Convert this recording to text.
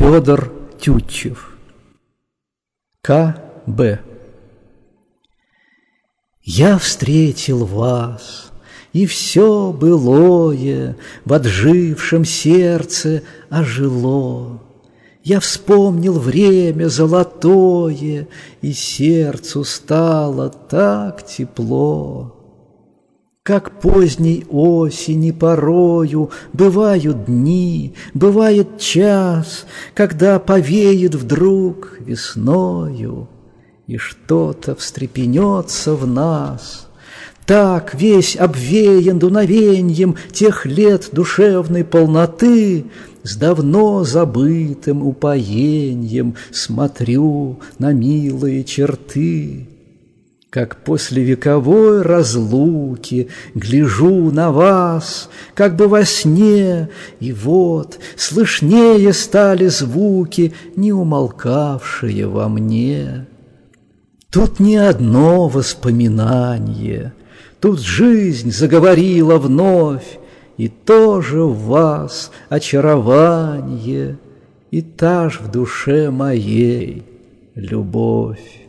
Федор Тютчев. К.Б. Я встретил вас, и все былое в отжившем сердце ожило. Я вспомнил время золотое, и сердцу стало так тепло. Как поздней осени порою бывают дни, бывает час, когда повеет вдруг весною, и что-то встрепенется в нас. Так весь обвеян дуновеньем тех лет душевной полноты, с давно забытым упоеньем смотрю на милые черты. Как после вековой разлуки гляжу на вас, как бы во сне, и вот слышнее стали звуки, не умолкавшие во мне. Тут не одно воспоминание, тут жизнь заговорила вновь, и тоже в вас очарование, и та ж в душе моей любовь.